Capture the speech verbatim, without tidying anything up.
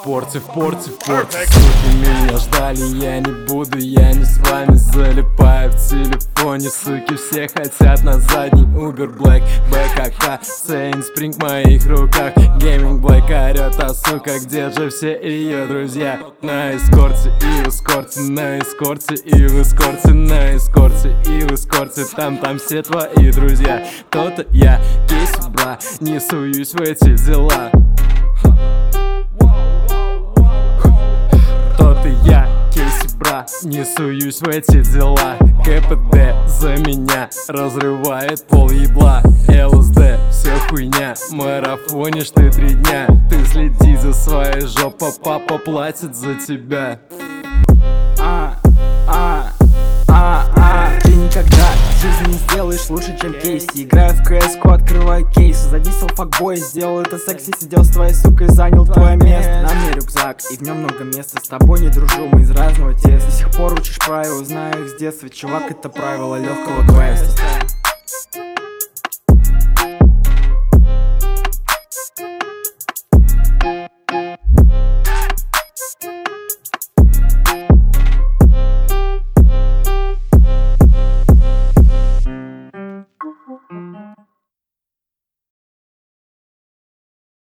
порте, в порте, в порте. Суки меня ждали, я не буду, я не с вами. Залипаю в телефоне, суки все хотят на задний Uber Black, БКК, Сейн Спринг в моих руках. Гейминг Black орёт, а сука, где же все ее друзья? На эскорте и в эскорте, на эскорте и в эскорте, на эскорте и в эскорте. Там, там все твои друзья. То-то я кейс, бра, не суюсь в эти дела. То-то я кейс, бра, не суюсь в эти дела. КПД за меня разрывает пол ебла. ЛСД, все хуйня, марафонишь ты три дня. Ты следи за своей жопой, папа платит за тебя. А, а, а, а. Ты никогда в жизни не сделаешь лучше, чем Кейси. Играю в кс-ку, открываю кейсы. Задисел факбой, сделал это секси. Сидел с твоей сукой, занял твое место. На мне рюкзак, и в нем много места. С тобой не дружу, мы из разного теста. До сих пор учишь правила, знаю их с детства. Чувак, это правило легкого квеста.